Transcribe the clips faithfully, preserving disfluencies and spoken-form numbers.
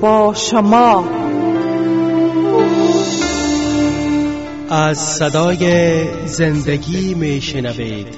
با شما. از صدای زندگی می شنوید.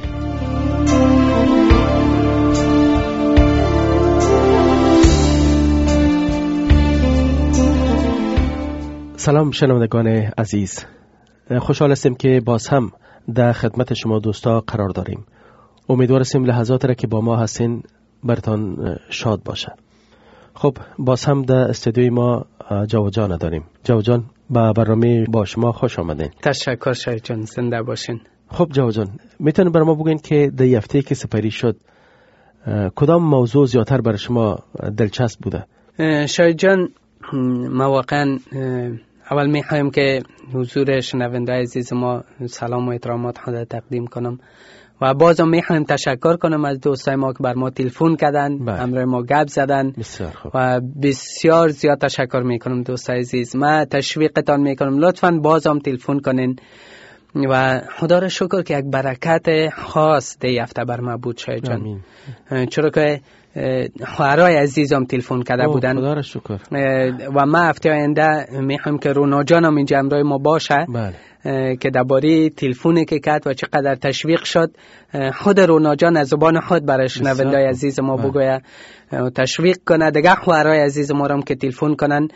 سلام شنوندگان عزیز، خوشحال هستیم که باز هم در خدمت شما دوستا قرار داریم. امیدوار هستیم لحظات را که با ما هستین برتان شاد باشه. خب باز هم در استودیوی ما جاو جان داریم. جاو جان با برنامه با شما خوش آمدین. تشکر شاید جان، زنده باشین. خب جاو جان، میتونید برای ما بگین که در هفته که سپری شد کدام موضوع زیادتر برای شما دلچسب بوده؟ شاید جان، ما واقعا اول میخوایم که حضور شنونده عزیز ما سلام و احترامات خود تقدیم کنم و بازم میخوایم تشکر کنم از دوستای ما که بر ما تلفن کردن، همراه ما گپ زدن. بسیار خوب. و بسیار زیاد تشکر میکنم دوستای عزیز. من تشویقتان میکنم لطفاً بازم تلفن کنین و خدا را شکر که یک برکت خاص دی هفته بر ما بود شاید جان. چرا که خواهرای عزیزم تلفن کرده بودن. خدا را شکر. و ما هفته آینده میخوایم که رونا جانم اینجا همراه ما باشه. بله. که درباره تلفنی که کرد و چقدر تشویق شد، خود رونا جان از زبان خود برای شنونده‌های عزیز ما بگوید، تشویق کنه دیگه خواهرای عزیز ما هم که تلفن کنن.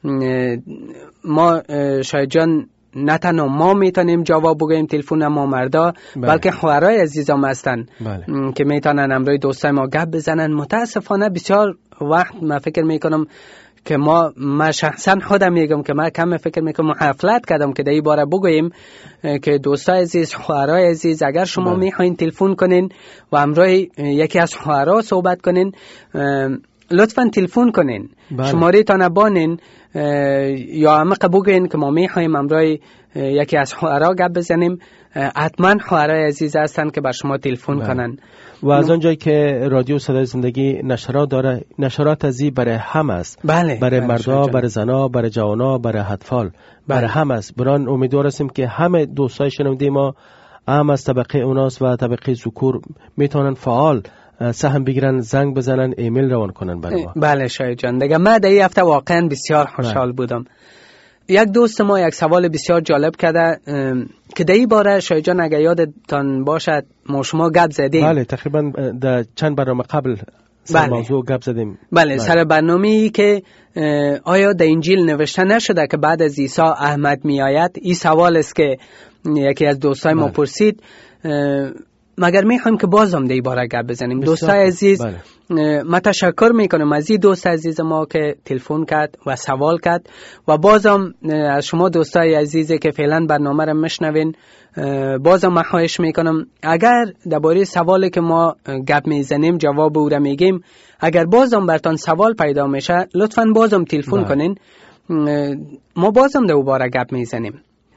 ما شاید جان نه تنها ما میتونیم جواب بگوییم تلفن ما مردا، بلکه خواهرای عزیزم هستن بله. که میتونن امروز دوستای ما گپ بزنن. متاسفانه بسیار وقت ما فکر میکنم که ما ما شخصا خودم میگم که ما کم فکر میکنم حفلت کردم که در این باره بگوییم که دوستای عزیز، خواهرای عزیز، اگر شما بله. میخواین تلفن کنین و امروز یکی از خواهرها صحبت کنین، لطفاً تلفن کنین. بله. شماره تان بانین یا عمق بگین که ما میخوایم امروز یکی از خواهرها گپ بزنیم. حتما خواهرای عزیز هستن که بر شما تلفن بله. کنن. و از آنجایی که رادیو صدای زندگی نشرات داره، نشرات ازی برای هم است. بله. برای بله مردا، برای زنا، برای جوانا، برای اطفال، بله. برای هم است. بران امیدوار هستیم که همه دوستای شنونده ما هم از طبقه اوناس و طبقه ذکور میتونن فعال سهم بگیرن، زنگ بزنن، ایمیل روان کنن برای ما. بله شاید جان، دیگه من در این هفته واقعا بسیار خوشحال بله. بودم. یک دوست ما یک سوال بسیار جالب کرده که در این باره شاید جان اگر یادتان باشد ما شما گپ زدیم. بله تقریبا در چند برنامه قبل سر بله. موضوع گپ زدیم. بله, بله. سر برنامه‌ای که آیا در انجیل نوشته نشده که بعد از عیسی احمد می آید؟ این سوال است که یکی از دوستای بله. ما پرسید. مگر میخوایم که بازم دی باره گپ بزنیم. دوستای عزیز بله. ما تشکر میکنم از این دوست عزیز ما که تلفن کرد و سوال کرد و بازم از شما دوستای عزیزی که فعلا برنامه را میشنوین، بازم ما خواهش میکنم اگر درباره سوالی که ما گپ میزنیم جواب او را میگیم، اگر بازم برتان سوال پیدا میشه لطفاً بازم تلفن کنین، ما بازم دوباره گپ میزنیم.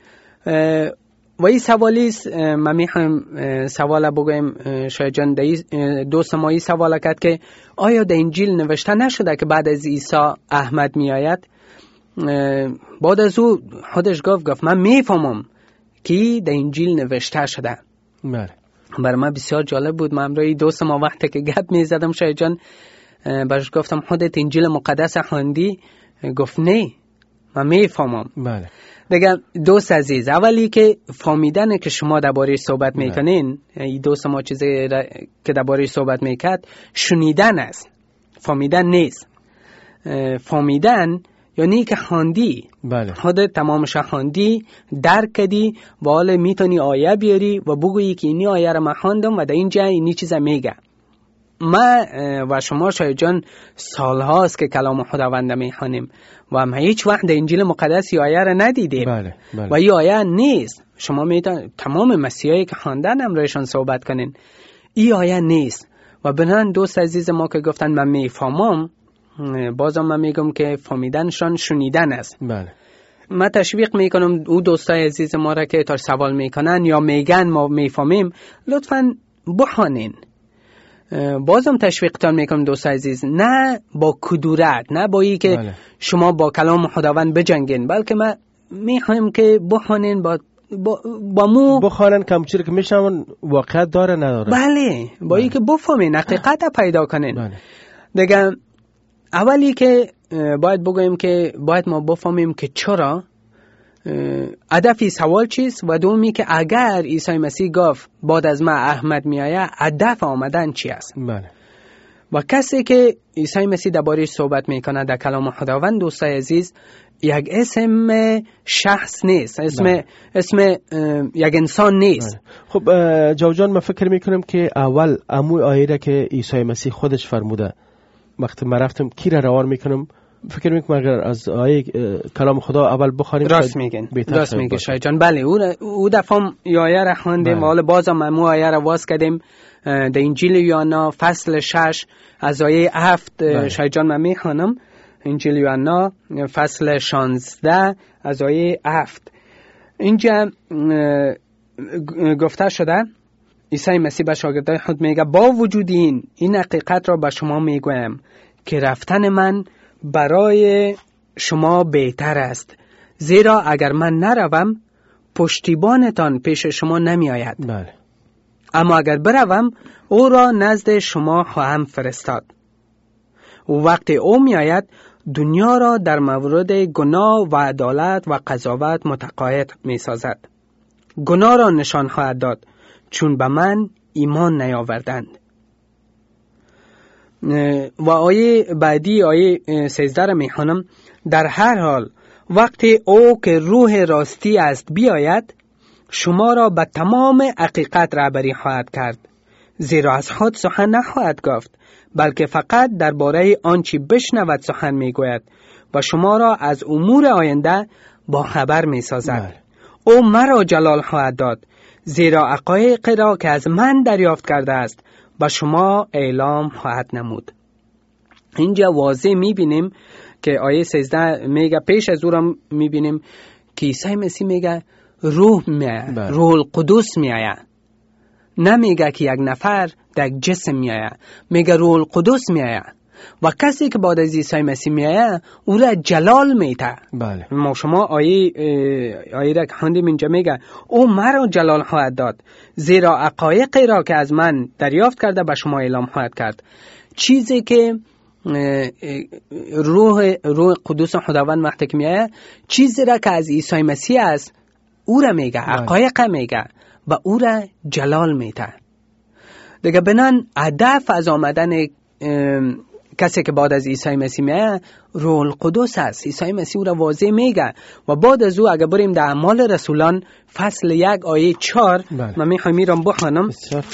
و این سوالی است ما میخوایم سوال بگویم شاید جان، دوست ما این سوال کرد که آیا در انجیل نوشته نشده که بعد از عیسی احمد می آید؟ بعد از او خودش گفت گفت من میفهمم که در انجیل نوشته شده. بله. برای من بسیار جالب بود. من امروز دوست ما وقتی که گپ می زدم شاید جان برش گفتم خودت انجیل مقدس خواندی؟ گفت نه من میفهمم. بله. دیگه دوست عزیز، اولی که فهمیدن که شما درباره صحبت میکنین، این دوست ما چیزی که درباره صحبت میکرد شنیدن است، فهمیدن نیست. فهمیدن یعنی که خواندی، بله. خودت تمامش خواندی، درک کردی و حالا میتونی آیه بیاری و بگویی که اینی آیه را من خواندم و در اینجا اینی چیزا میگه. ما و شما شاید جان سال هاست که کلام خداوند میخوانیم و ما هیچ وقت در انجیل مقدس این آیه را ندیدیم. بله، بله. و این آیه نیست. شما میتونید تمام مسیحایی که خواندن امروزشان صحبت کنین، این آیه نیست. و بنان دوست عزیز ما که گفتن من میفهمم، بازم من میگم که فهمیدنشان شنیدن است. بله. ما تشویق میکنم او دوستای عزیز ما را که تا سوال میکنن یا میگن ما میفهمیم، لطفاً بخوانین. بازم تشویقتان میکنم دوست عزیز، نه با کدورت، نه با ای که بله. شما با کلام خداوند بجنگین، بلکه ما میخوایم که بخوانین با با, با مو بخوانن کمچیر که میشنون واقعیت داره نداره. بله، با بله. ای که بفهمین، حقیقت پیدا کنین. بله. دیگه اولی که باید بگوییم که باید ما بفهمیم که چرا، هدف سوال چیست، و دومی که اگر عیسی مسیح گفت بعد از ما احمد میآید، هدف آمدن چی است. بله. و کسی که عیسی مسیح درباره‌اش صحبت میکنه در کلام خداوند دوستای عزیز، یک اسم شخص نیست، اسم بله. اسم یک انسان نیست. بله. خب جوجان، ما فکر میکنم که اول اموی آیه را که عیسی مسیح خودش فرموده وقتی ما رفتم کی را روان میکنم، فکر میکنم اگر از آیه کلام خدا اول بخوانیم راست میگن راست میگه شاید جان. بله او او دفعه آیه را خواندیم، حالا بازم امو آیه را واس کردیم در انجیل یوحنا فصل شش از آیه هفت. شاید جان من میخوانم انجیل یوحنا فصل شانزده از آیه هفت. اینجا گفته شده عیسی مسیح به شاگردان خود میگه با وجود این این حقیقت را به شما میگویم که رفتن من برای شما بهتر است، زیرا اگر من نروم پشتیبانتان پیش شما نمی آید. بله. اما اگر بروم او را نزد شما خواهم فرستاد. و وقتی او می آید دنیا را در مورد گناه و عدالت و قضاوت متقاعد می سازد. گناه را نشان خواهد داد چون به من ایمان نیاوردند. و آیه بعدی آیه سیزده را می خوانم. در هر حال وقتی او که روح راستی است بیاید شما را به تمام حقیقت رهبری خواهد کرد، زیرا از خود سخن نخواهد گفت بلکه فقط درباره آنچه بشنود سخن میگوید و شما را از امور آینده با خبر میسازد. او مرا جلال خواهد داد، زیرا حقایق را که از من دریافت کرده است به شما اعلام خواهد نمود. اینجا واضح میبینیم که آیه سیزده میگه، پیش از او را میبینیم که عیسی مسیح میگه روح میآید، روح القدس میآید. نمیگه که یک نفر در یک جسم میآید، میگه روح القدس میآید. و کسی که بعد از عیسی مسیح میآید او را جلال میده. بله. ما شما آیه آیه را که خوندیم اینجا میگه او مرا جلال خواهد داد، زیرا حقایقی را که از من دریافت کرده به شما اعلام خواهد کرد. چیزی که روح روح قدوس خداوند وقتی که میآید، چیزی را که از عیسی مسیح است او را میگه، حقایق میگه و او را جلال میده. دیگه بنان هدف از آمدن کسی که بعد از عیسی مسیح میآید روح القدس است. عیسی مسیح او را واضح میگه. و بعد از او اگه بریم در اعمال رسولان فصل یک آیه چهار، من میخوایم میرم بخوانم.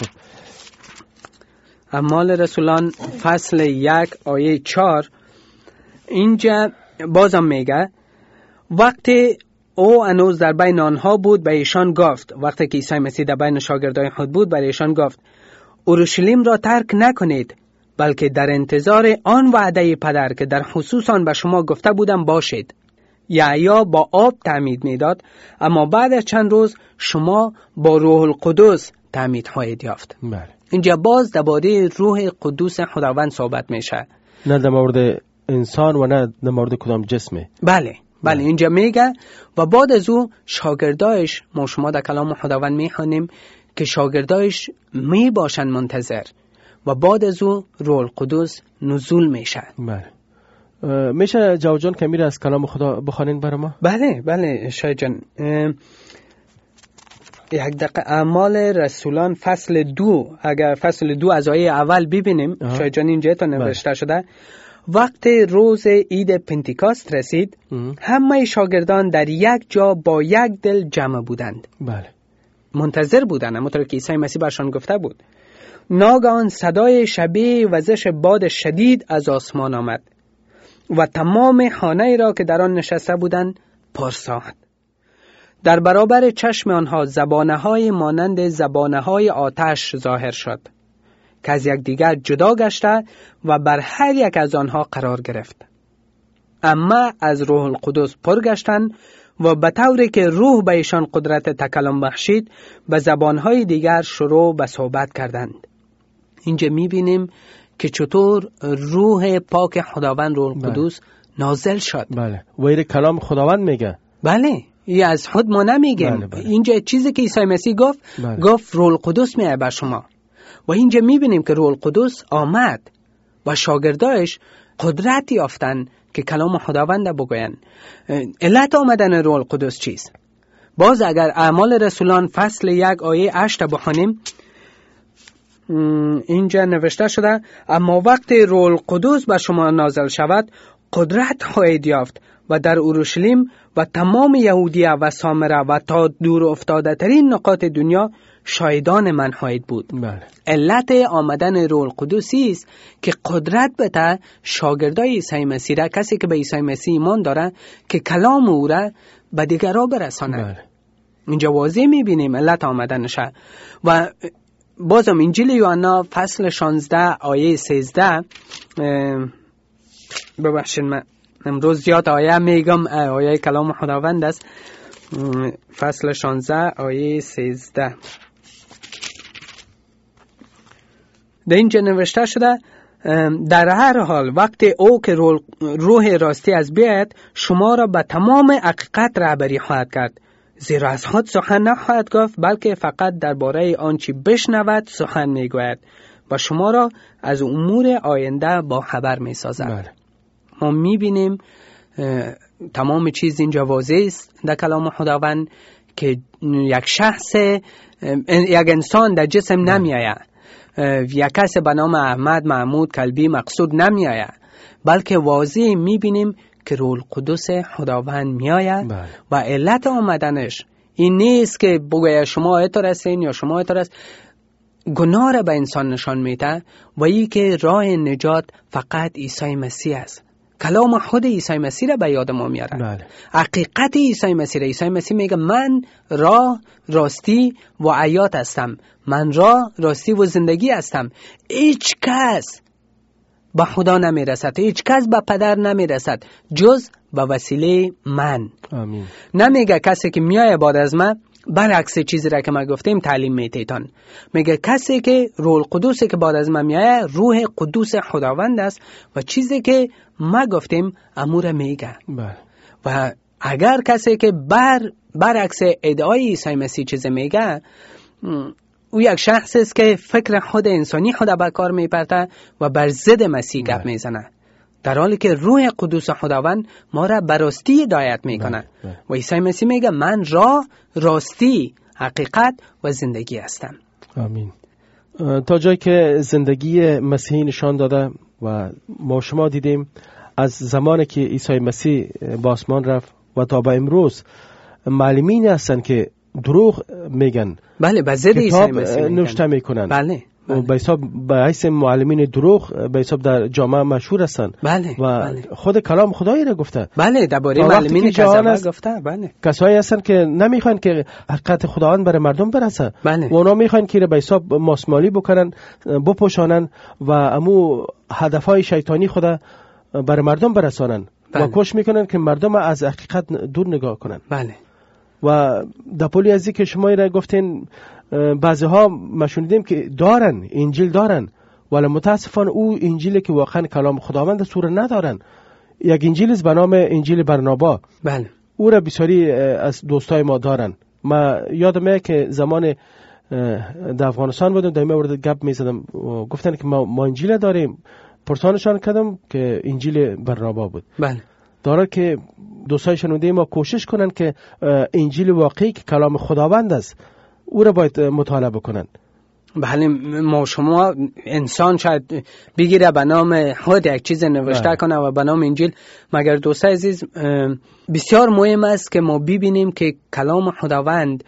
اعمال رسولان فصل یک آیه چهار، اینجا بازم میگه وقتی او هنوز در بین آنها بود به ایشان گفت، وقتی که عیسی مسیح در بین شاگردان خود بود به ایشان گفت اورشلیم را ترک نکنید، بلکه در انتظار آن وعده پدر که در خصوص آن به شما گفته بودم باشید. یحیی با آب تعمید میداد، اما بعد از چند روز شما با روح القدس تعمید خواهید یافت. بله. اینجا باز درباره روح قدوس خداوند صحبت میشه، نه در مورد انسان و نه در مورد کدام جسمه. بله بله اینجا میگه. و بعد از او شاگردایش، ما شما در کلام خداوند میخوانیم که شاگردایش می باشن منتظر و بعد از او روح القدس نزول میشه. بله. میشه جوجان کمی از کلام خدا بخوانین برای ما؟ بله بله شاید جان. یک دقیقه اعمال رسولان فصل دو، اگر فصل دو از آیه اول ببینیم شاید جان اینجا تا نوشته شده. وقتی روز عید پنتیکاست رسید ام. همه شاگردان در یک جا با یک دل جمع بودند. بله. منتظر بودند، همونطور که عیسی مسیح برشان گفته بود. ناگهان صدای شبیه وزش باد شدید از آسمان آمد و تمام خانه را که در آن نشسته بودند پر ساخت. در برابر چشم آنها زبانه های مانند زبانه های آتش ظاهر شد که از یک دیگر جدا گشته و بر هر یک از آنها قرار گرفت. اما از روح القدس پر گشتند و به طوری که روح به ایشان قدرت تکلم بخشید به زبانهای دیگر شروع به صحبت کردند. اینجا میبینیم که چطور روح پاک خداوند روح القدس نازل شد. بله. و این کلام خداوند میگه. بله. این از خود ما نمیگیم. بله بله. اینجا چیزی که عیسی مسیح گفت، بله. گفت روح القدس میاد بر شما. و اینجا میبینیم که روح القدس آمد و شاگردایش قدرت یافتن که کلام خداوند بگویند. علت آمدن روح القدس چیست؟ باز اگر اعمال رسولان فصل یک آیه هشت بخوانیم، اینجا نوشته شده اما وقت روح القدس بر شما نازل شود قدرت خواهید یافت و در اورشلیم و تمام یهودیه و سامره و تا دور افتاده ترین نقاط دنیا شاهدان من خواهید بود. بله. علت آمدن روح القدس است که قدرت بده شاگردای عیسی مسیح را، کسی که به عیسی مسیح ایمان داره، که کلام او را به دیگران برساند. بله. اینجا واضح میبینیم علت آمدنشه. و بازم انجیل یوحنا فصل شانزده آیه سیزده، ببخشید من امروز زیاد آیه میگم، آیه کلام خداوند است. فصل شانزده آیه سیزده در اینجا نوشته شده در هر حال وقت او که روح راستی از بیاید شما را به تمام حقیقت رهبری خواهد کرد، زیرا از خود سخن نخواهد گفت بلکه فقط درباره آنچه بشنود سخن میگوید و شما را از امور آینده با خبر میسازد. ما میبینیم تمام چیز اینجا واضح است در کلام خداوند که یک شخص، یک انسان در جسم نمیآید، یک کس به نام احمد، محمود، کلبی، مقصود نمیآید، بلکه واضح میبینیم که روح القدس خداوند میآید. و علت آمدنش این نیست که بگوید شما ایتر هستین یا شما ایتر است. گناه را به انسان نشان میده و ای که راه نجات فقط عیسی مسیح است. کلام خود عیسی مسیح را به یاد ما میاره. بله. حقیقت عیسی مسیح، عیسی مسیح میگه من راه، راستی و حیات هستم، من راه، راستی و زندگی هستم. هیچ کس به خدا نمیرسد، هیچ کس به پدر نمیرسد جز به وسیله من. آمین. نمیگه کسی که میایه بعد از من، برعکس چیزی را که ما گفتیم تعلیم میتیتان، میگه کسی که روح القدس که بعد از من میایه روح قدوس خداوند است و چیزی که ما گفتیم امور میگه. بله. و اگر کسی که بر برعکس ادعای عیسی مسیح چیز میگه، او یک شخص است که فکر خود انسانی خود به کار میبرده و بر ضد مسیح گپ میزنه، در حالی که روح قدوس خداوند ما را به راستی هدایت میکنه. و عیسی مسیح میگه من راه، راستی، حقیقت و زندگی هستم. آمین. تا جایی که زندگی مسیحی نشان داده و ما شما دیدیم از زمانی که عیسی مسیح به آسمان رفت و تا به امروز معلمین هستن که دروغ میگن. بله، به ضد عیسی مسیح نوشته میکنن. بله. و به حساب به حیث معلمین دروغ به حساب در جامعه مشهور هستند. بله. و بله. خود کلام خدایی را گفته. بله، درباره معلمین کذاب گفته. بله. کسایی هستند که نمیخوان که حقیقت خداوند برای مردم برسه. بله. و اونا میخوان که به حساب ماسمالی بکنن، بپوشانن و امو هدفهای شیطانی خدا برای مردم برسانن. بله. و کوشش میکنن که مردم از حقیقت دور نگاه کنن. بله. و در پولی ازی که شما را گفتین بعضی ها ما شنیدیم که دارن انجیل دارن، ولی متاسفانه او انجیلی که واقعا کلام خداوند سوره ندارن. یک انجیل است به نام انجیل برنابا. بله. او را بسیاری از دوستای ما دارن. ما یادمه که زمان در افغانستان بودم در مورد گپ میزدم، گفتن که ما, ما انجیل داریم. پرسانشان کردم که انجیل برنابا بود. بله. داره که دوستای شنونده ما کوشش کنن که انجیل واقعی که کلام خداوند است او را باید مطالعه بکنن. بله، ما شما انسان شاید بگیره به نام خود یک چیز نوشته بله. کنه و به نام انجیل، مگر دوستای عزیز بسیار مهم است که ما ببینیم که کلام خداوند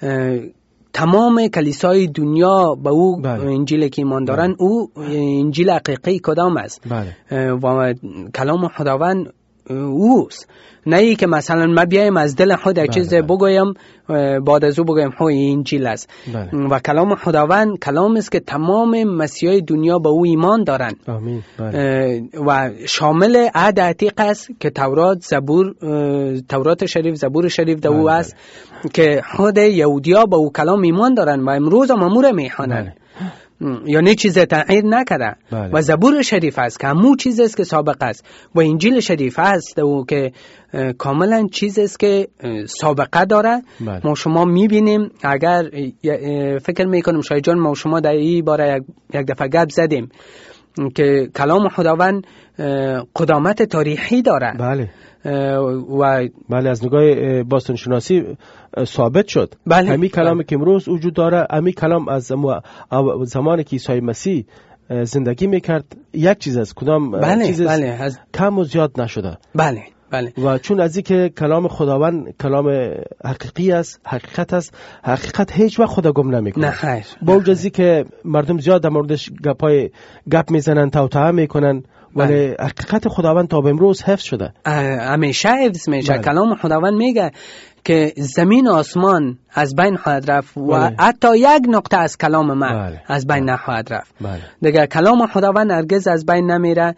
تمام کلیسای دنیا به او بله. انجیل که ایمان دارن بله. او انجیل حقیقی کدام است بله. و کلام خداوند اوست، نه ای که مثلا ما بیایم از دل خود یک چیز بگویم بعد از او بگویم خو این انجیل است. بله. و کلام خداوند کلام است که تمام مسیحای دنیا به او ایمان دارند. آمین. بله. و شامل عهد عتیق است که تورات، زبور، تورات شریف، زبور شریف در او است بله. که خود یهودیا به او کلام ایمان دارند و امروز هم امور میخوانند. بله. یعنی چیز تغییر نکرده. بله. و زبور شریف است که همون چیز است که سابق است و انجیل شریف است و که کاملا چیز است که سابقه داره. بله. ما شما میبینیم، اگر فکر میکنم شاید جان ما شما در این باره یک, یک دفعه گپ زدیم که کلام خداوند قدامت تاریخی داره. بله. و بله از نگاه باستان شناسی ثابت شد. بله. همین کلامی که امروز وجود داره، همین کلام از زمانی که عیسی مسیح زندگی میکرد یک چیز از کدام بله. چیز بله. از... کم و زیاد نشده. بله. بله. و چون از اینکه کلام خداوند کلام حقیقی است، حقیقت است، حقیقت هیچ وقت خدا گم نمیکنه. نه خیر. با وجودی که مردم زیاد در موردش گپای گپ میزنن، توطئه میکنن، ولی حقیقت خداوند تا به امروز حفظ شده، همیشه حفظ میشه. بله. کلام خداوند میگه که زمین و آسمان از بین خواهد رفت و بله. حتی یک نقطه از کلام من بله. از بین بله. نخواهد رفت. بله. دیگه کلام خداوند هرگز از بین نمیره.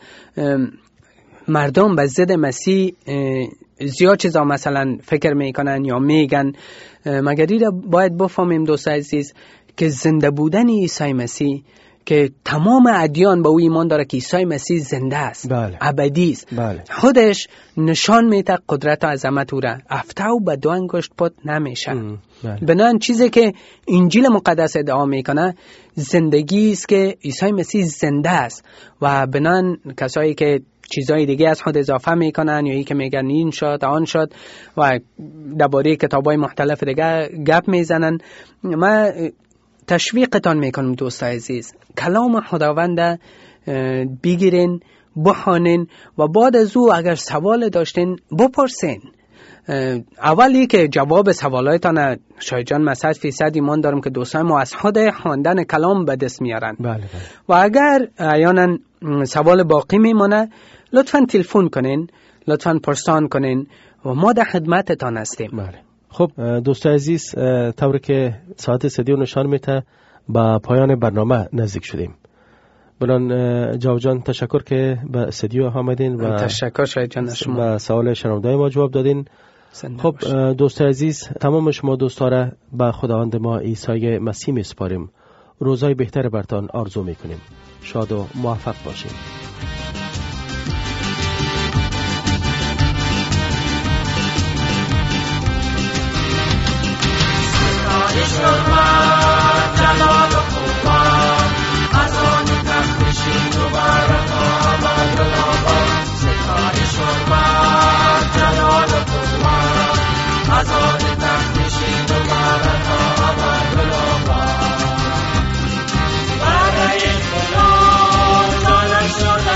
مردم به ضد مسیح زیاد چیزا مثلا فکر میکنن یا میگن، مگر ایره باید بفهمیم دوست عزیز که زنده بودن عیسی مسیح، که تمام ادیان به او ایمان داره که عیسی مسیح زنده است، بله. ابدی است. بله. خودش نشان میده قدرت و عظمت او را. افته و به دو انگشت پت نمیشه. بله. بنان چیزی که انجیل مقدس ادعا میکنه زندگی است که عیسی مسیح زنده است، و بنان کسایی که چیزای دیگه از خود اضافه میکنن یا ای که میگن این شد آن شد و درباره کتابای مختلف دیگه گپ میزنن، ما تشویقتان میکنم دوست عزیز کلام خداوند بگیرین، بخوانین و بعد از او اگر سوال داشتین بپرسین. اولی که جواب سوالایتان شاید جان من صد فیصد ایمان دارم که دوستان ما از خود خواندن کلام به دست میارن. بله بله. و اگر احیانا سوال باقی میمونه لطفاً تلفن کنین، لطفاً پرسان کنین و ما در خدمتتان هستیم. بله. خب دوستان عزیز، طوری که ساعت سدیو نشان میته با پایان برنامه نزدیک شدیم. بلان جاو جان تشکر که به استودیو آمدین و تشکر شاید جان شما به سوال شنوندای ما جواب دادین. خب دوستان عزیز، تمام شما دوستا را به خداوند ما عیسی مسیح میسپاریم. روزای بهتر برتان آرزو میکنیم. شاد و موفق باشید. جلال و قوت از آن تخت مبارک آمد آباد. ستایش آمد جلال و قوت از آن تخت مبارک آمد آباد. برای خدا جانش شد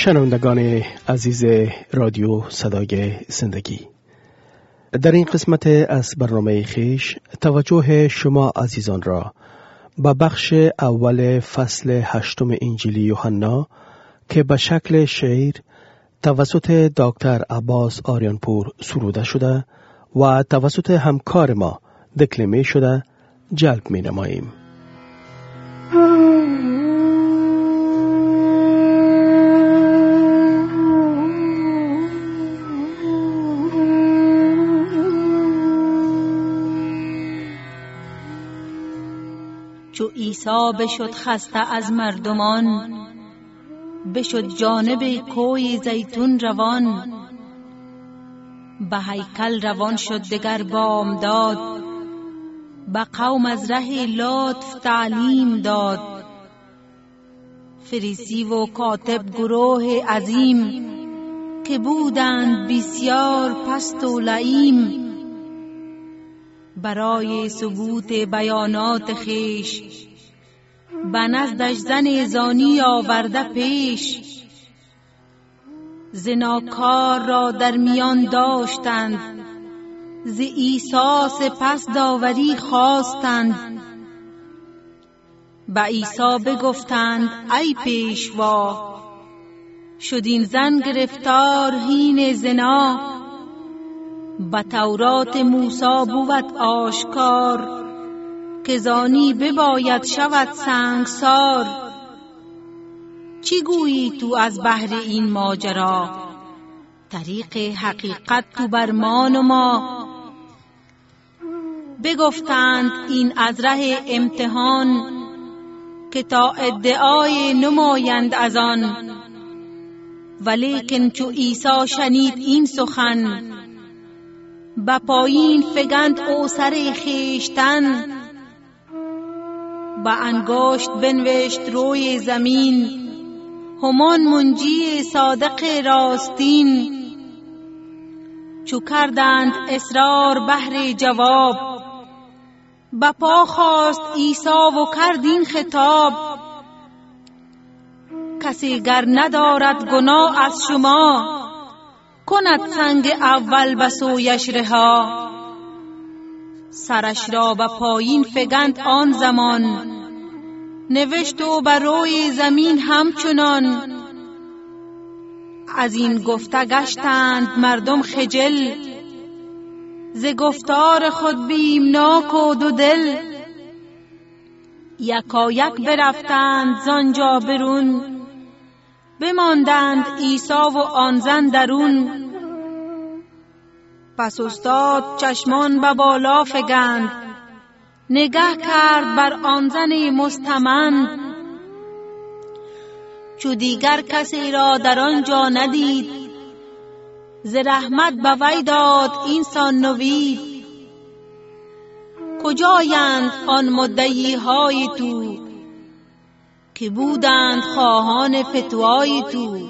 شنوندگان عزیز رادیو صدای زندگی، در این قسمت از برنامه خویش توجه شما عزیزان را به بخش اول فصل هشتم انجیل یوحنا که به شکل شعر توسط دکتر عباس آریانپور سروده شده و توسط همکار ما دکلمه شده جلب می نماییم. چو عیسی بشد خسته از مردمان، بشد جانب کوی زیتون روان. به هیکل روان شد دگر بامداد، به قوم از ره لطف تعلیم داد. فریسی و کاتب گروه عظیم، که بودند بسیار پست و لئیم. برای ثبوت بیانات خیش، به نزدش زن زانی آورده پیش. زناکار را در میان داشتند، ز عیسی سپس داوری خواستند. به عیسی بگفتند ای پیشوا، شد این زن گرفتار حین زنا. به تورات موسی بود آشکار، که زانی بباید شود سنگسار. چی گویی تو از بحر این ماجرا، طریق حقیقت تو برمان ما. بگفتند این از ره امتحان، که تا ادعای نمایند از آن. ولیکن چو عیسی شنید این سخن، به پایین فگند او سر خیشتن. به انگشت بنوشت روی زمین، همان منجی صادق راستین. چو کردند اصرار بهر جواب، به پا خواست عیسی و کرد این خطاب. کسی گر ندارد گناه از شما، کند سنگ اول به سویش رها. سرش را به پایین فگند آن زمان، نوشت و بر روی زمین همچنان. از این گفته گشتند مردم خجل، ز گفتار خود بیمناک و دو دل. یکا یک برفتند زانجا برون، بماندند عیسی و آن زن درون. پس استاد چشمان به بالا فگند، نگه کرد بر آن زن مستمند. چو دیگر کسی را در آنجا ندید، ز رحمت به وی داد این سان نوید. کجایند آن مدعی های تو، که بودند خواهان فتوای تو؟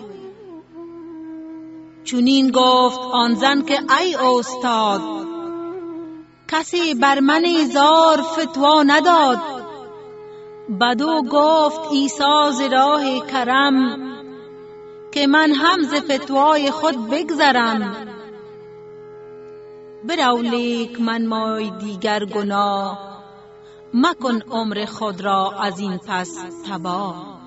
چنین گفت آن زن که ای استاد، کسی بر من زار فتوا نداد. بدو گفت عیسی ز راه کرم، که من هم ز فتوای خود بگذرم. برو لیک من مای دیگر گناه، مکن عمر خود را از این پس تباه.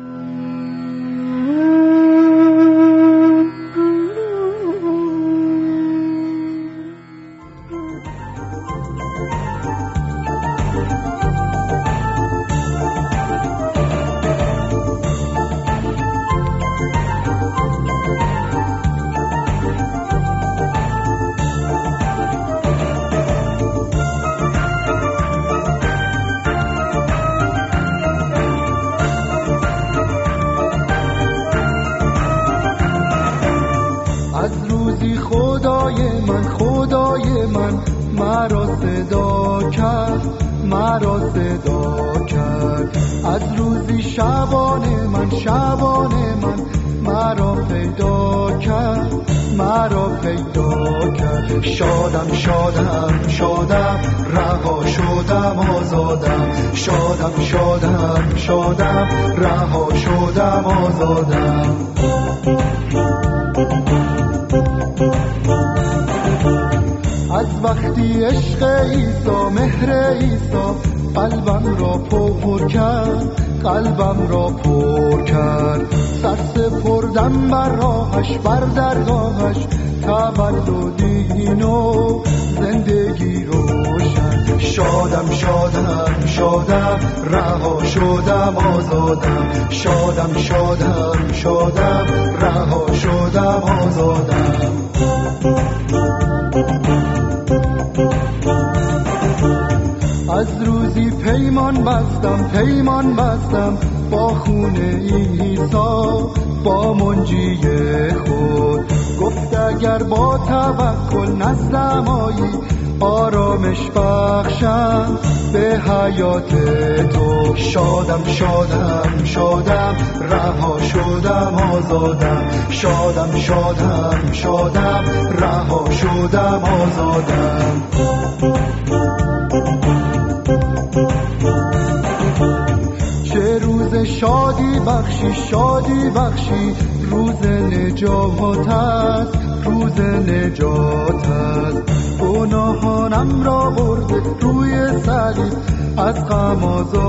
مرا صدا کرد مرا صدا کرد از روزی شبانه من شبانه من مرا پیدا کرد مرا پیدا کرد. شادم شادم شادم رها شدم آزادم شادم شادم شادم رها شدم آزادم. از وقتی عشق عیسی مهر عیسی قلبم را پر کرد، قلبم را پر کرد، سر سپردم بر راهش، بر درگاهش، تولدی نو، زندگی روشن. شادم شادم شادم رها شدم آزادم. شادم شادم شادم رها شدم آزادم. از روزی پیمان بستم، پیمان بستم با خون عیسی، با منجی خود. گفت اگر با توکل نزدم آیی، آرامش بخشم به حیات تو. شادم شادم شادم رها شدم آزادم. شادم شادم شادم رها شدم آزادم. چه روز شادی بخشی، شادی بخشی، روز نجات است، روز نجات است. گناهانم را برده روی صلیب، از غم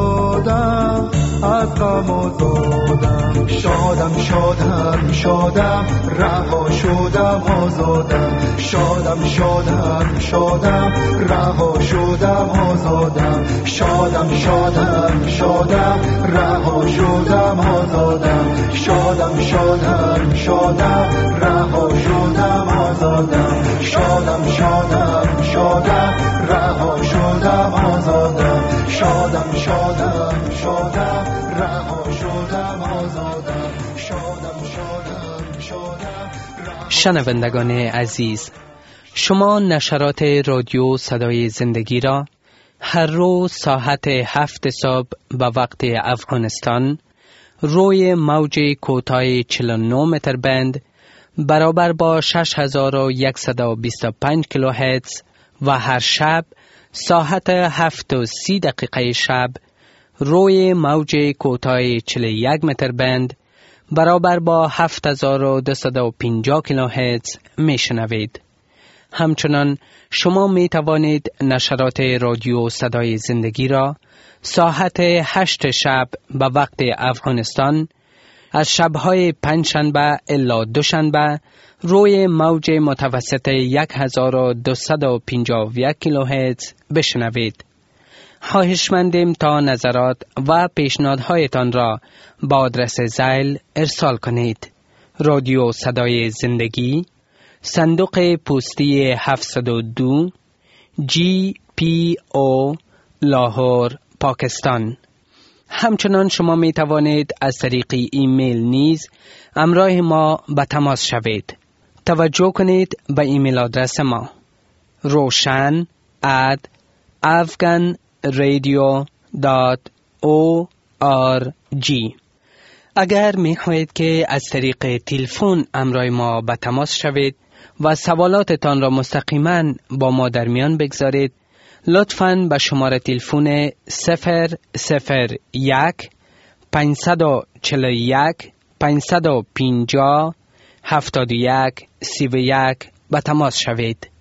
آزادم، از غم آزادم. شادم شادم شادم رها شدم آزادم. شادم شادم شادم رها شدم آزادم. شادم شادم شادم رها شدم آزادم. شادم شادم شادم رها شدم آزادم. شادم شادم شادم رها شدم آزادم. شادم شادم شادم رها شدم آزادم. شادم شادم شادم. شنوندگان عزیز، شما نشرات رادیو صدای زندگی را هر روز ساعت هفت صبح به وقت افغانستان روی موج کوتاه چهل و نه متر بند برابر با شش هزار و صد و بیست و پنج کیلوهرتز و هر شب ساعت هفت و سی دقیقه شب روی موج کوتاه چهل و یک متر بند برابر با هفت هزار و دویست و پنجاه کیلوهرتز میشنوید. همچنان شما می توانید نشرات رادیو صدای زندگی را ساعت هشت شب به وقت افغانستان از شبهای پنجشنبه الی دوشنبه روی موج متوسط یک هزار و دویست و پنجاه و یک کیلوهرتز بشنوید. خواهشمندیم تا نظرات و پیشنهادهایتان را با آدرس زیل ارسال کنید. رادیو صدای زندگی، صندوق پستی هفتصد و دو، جی پی او، لاهور، پاکستان. همچنان شما می توانید از طریق ایمیل نیز همراه ما به تماس شوید. توجه کنید به ایمیل آدرس ما روشن ات افغان رادیو دات او آر جی. اگر می خواهید که از طریق تلفن همراه ما به تماس شوید و سوالاتتان را مستقیما با ما در میان بگذارید، لطفاً به شماره تلفن صفر صفر یک پنجصد و چهل و یک پنجصد و پنجاه هفتاد و یک سی و یک به تماس شوید.